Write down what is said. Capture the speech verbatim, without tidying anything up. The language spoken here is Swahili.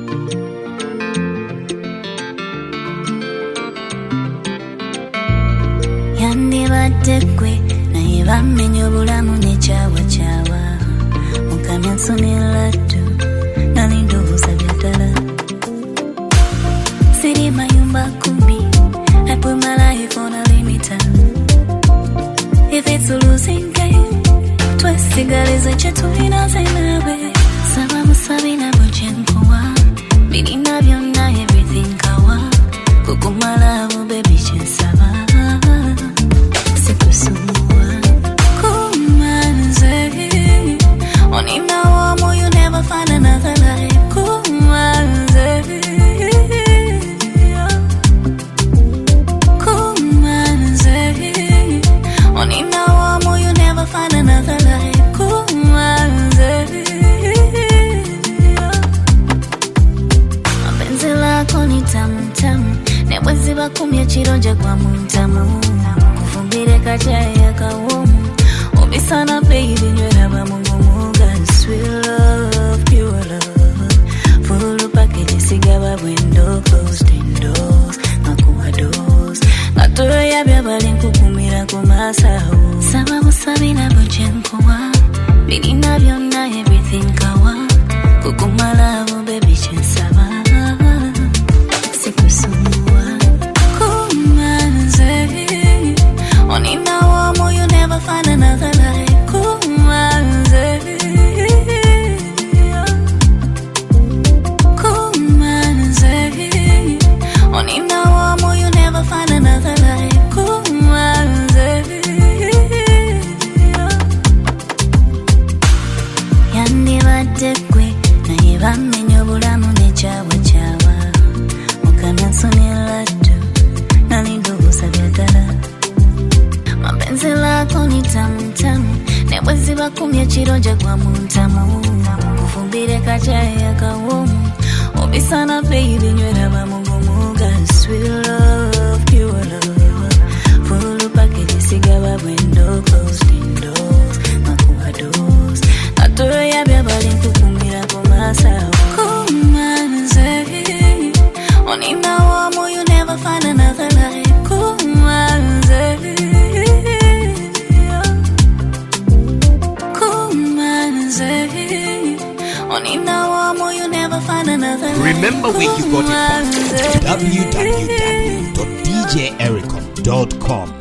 Yandibatekwe na yebamenyo bulamu ne chawa chawa mukamya nsonelatu nalindobuza byatala siri mayumba kumi I put my life on a limiter. If it's a losing game, twisigaliza chetulina zenawe saba musabina bochenkowa bilina byonna everything kawa kukumala bu baby chensaba sikusumwa kumanze onina wamo you never find another like kumanze kumanze onina wamo you never find another like kumanze mapenzi lako ni tamu tamu nebwezi bakumya chironja kwa muntamu kufumbire kachaya kawomu obisana baby nywera bamungomuga sweet love pure love full package sigaba window closed indoors nakuwa doors natoro yabya bali nkukumira kumasaho saba musabina bochenkowa bilina byonna everything kawa kukumala bo baby chensaba sikusumwa kumanze onina wamo you never find another like kumanze kumanze onina wamo you never find another like kumanze yandibatekwe na yebamenyo bulamu ne chawa chawa mukamya nsonelatu nalindobuza byatala mapenzi lako ni tamu tamu nebwezi bakumya chironja kwa muntamu kufumbire kachaya kawomu obisana baby nywera bamungomuga sweet love pure love full package sigaba window closed indoors nakuwa doors natoro yabya bali nkukumira kumasaho kumanze onina wamo you never find another like kumanze kumanze onina wamo you never find another like Remember where you got it from. w w w dot d j ericom dot com